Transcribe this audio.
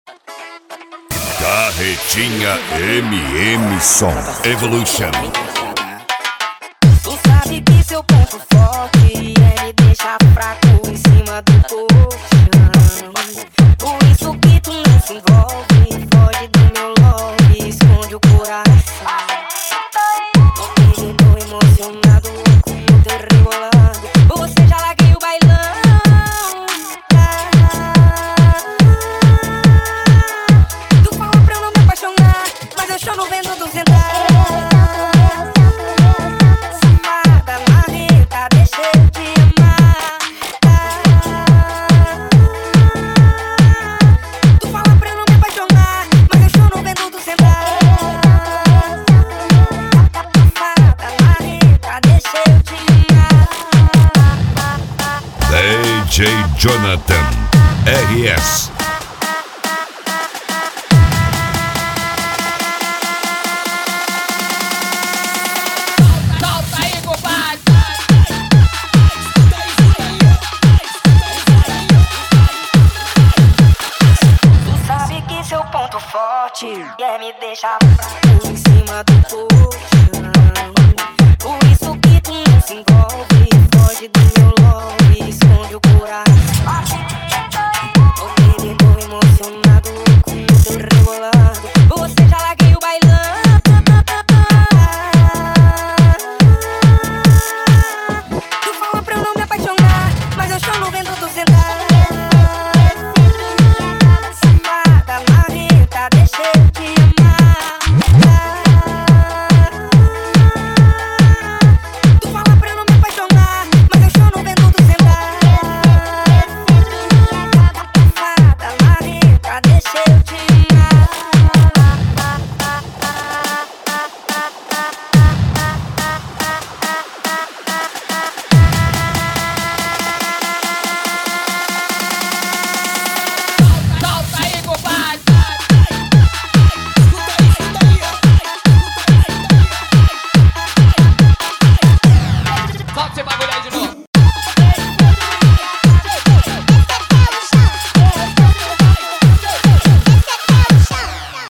Carretinha MM Som Evolution. Tu sabe que seu ponto forte é me deixar fraco em cima do colchão. Por isso que tu não se envolve, foge do meu love, esconde o coração. Tô emocionado, louco no teu rebolado. Você já larguei o bailão. Tu fala pra eu não me apaixonar, mas eu choro vendo tu sentar. Safada, marreta, deixa eu te amar. Tu fala pra eu não me apaixonar, mas eu choro vendo tu sentar. Safada, marreta, deixa eu te amar. DJ Jonathan RS. Tu sabe que seu ponto forte é me deixar fraco em cima do colchão. Por isso que tu não se envolve, foge do meu love, esconde o coração. Tô emocionado.